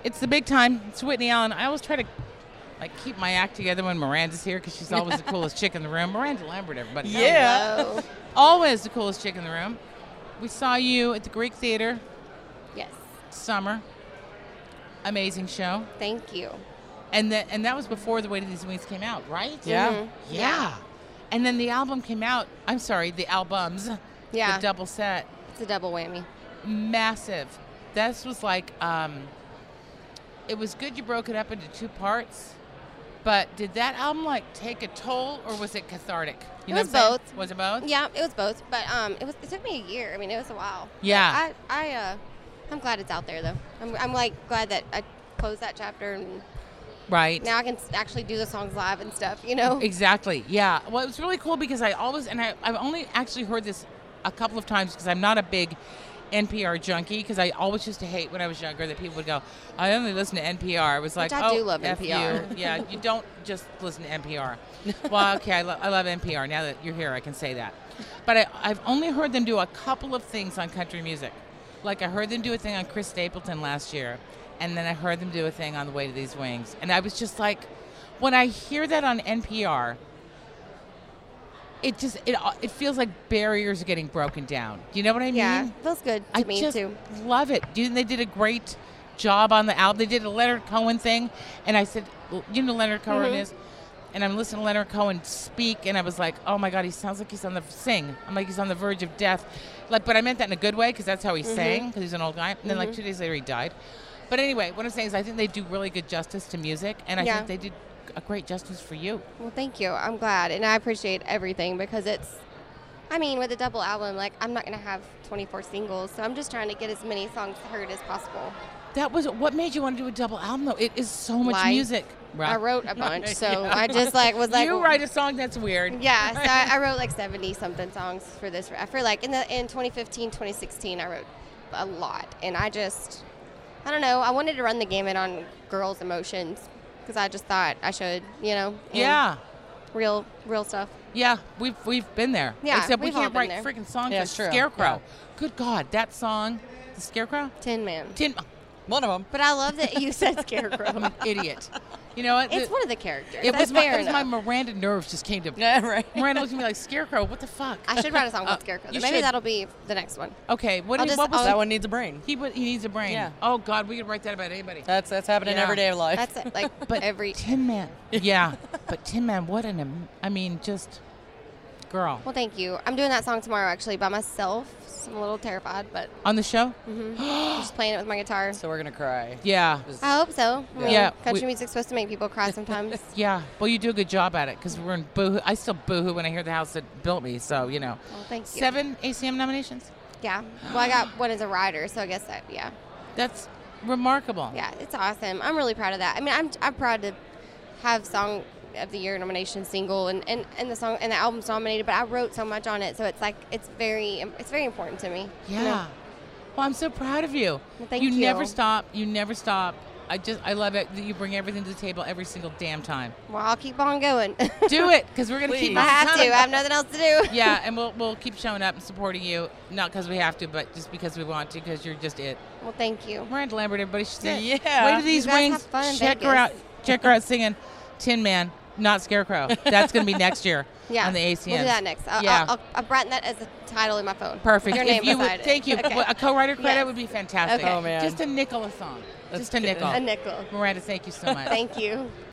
It's the big time. It's Whitney Allen. I always try to keep my act together when Miranda's here because she's always the coolest chick in the room. Miranda Lambert, everybody. Yeah. Hello. Always the coolest chick in the room. We saw you at the Greek Theater. Yes. Summer. Amazing show. Thank you. And that was before The Weight of These Wings came out, right? Yeah. Mhm. Yeah. And then the album came out. I'm sorry, the albums. Yeah. The double set. It's a double whammy. Massive. This was like, it was good you broke it up into 2 parts, but did that album take a toll or was it cathartic? You know It was what I'm saying? both. Was it both? Yeah, it was both, but it took me a year. I mean, it was a while. Yeah. But I'm glad it's out there though. I'm glad that I closed that chapter and Right. now I can actually do the songs live and stuff. You know. Exactly. Yeah. Well, it was really cool because I've only actually heard this a couple of times because I'm not a big NPR junkie because I always used to hate when I was younger that people would go, I only listen to NPR. I was like, I oh, do love F NPR. you. Yeah, you don't just listen to NPR. Well, okay, I love NPR. Now that you're here, I can say that. But I've only heard them do a couple of things on country music. Like I heard them do a thing on Chris Stapleton last year, and then I heard them do a thing on The Way to These Wings. And I was just like, when I hear that on NPR, it feels like barriers are getting broken down. Do you know what I mean? Yeah, feels good to I me just too. love it. Do you think they did a great job on the album? They did a Leonard Cohen thing, and I said, you know who Leonard Cohen is? And I'm listening to Leonard Cohen speak, and I was like, oh my God, he sounds like he's on the I'm like he's on the verge of death. But I meant that in a good way because that's how he sang because he's an old guy. And then 2 days later he died. But anyway, what I'm saying is I think they do really good justice to music, and I think they did a great justice for you. Well, thank you. I'm glad, and I appreciate everything because with a double album, I'm not going to have 24 singles, so I'm just trying to get as many songs heard as possible. That was what made you want to do a double album, though. It is so much Life. music. I wrote a bunch, so Yeah. I just was like. You write a song that's weird. Yeah, so I wrote 70 something songs for this. I feel like in 2015, 2016, I wrote a lot, and I don't know. I wanted to run the gamut on girls' emotions because I just thought I should, and Yeah. real stuff. Yeah, we've been there. Yeah, Except we we've all can't been write there. freaking songs Yeah, like it's true. Scarecrow. Yeah. Good God, that song, the Scarecrow? Tin Man. One of them. But I love that you said Scarecrow. I'm an idiot. You know what? It's one of the characters. It That's was fair my enough. Miranda nerves just came to. Yeah, right. Miranda looked at me like Scarecrow. What the fuck? I should write a song called Scarecrow. you Maybe should. that'll be the next one. Okay, what was That one needs a brain. he needs a brain. Yeah. Oh God, we could write that about anybody. That's happening Yeah. every day of life. That's it. But every. Tin Man. Yeah, but Tin Man, just girl. Well, thank you. I'm doing that song tomorrow actually by myself. So I'm a little terrified, but On the show? I'm just playing it with my guitar. So we're gonna cry. Yeah. I hope so. I mean, Yeah, country music's supposed to make people cry sometimes. Yeah. Well, you do a good job at it because we're in boohoo. I still boohoo when I hear the house that built me. So Well, thank you. 7 ACM nominations. Yeah. Well, I got one as a writer, so I guess that. Yeah. That's remarkable. Yeah. It's awesome. I'm really proud of that. I mean, I'm proud to have Song of the Year nomination, single, and the song and the album's nominated. But I wrote so much on it, so it's very important to me. Yeah. You know? Well, I'm so proud of you. Well, thank you you. never stop. You never stop. I love it that you bring everything to the table every single damn time. Well, I'll keep on going. Do it because we're gonna keep. Please. I on have time. to. I have nothing else to do. Yeah, and we'll keep showing up and supporting you, not because we have to, but just because we want to, because you're just it. Well, thank you. Miranda Lambert, everybody, she's it. Yeah. Wait to these You guys wings. have fun in Check her Vegas. out. Check her out singing Tin Man, not Scarecrow. That's gonna be next year. Yeah. On the ACM. We'll do that next. Yeah. I'll write that as a title in my phone. Perfect. Your If name you would, beside it. thank you. Okay. A co-writer credit Yes. would be fantastic. Okay. Oh, man. Just a nickel a song. That's Just a good. nickel. A nickel. Miranda, thank you so much. Thank you.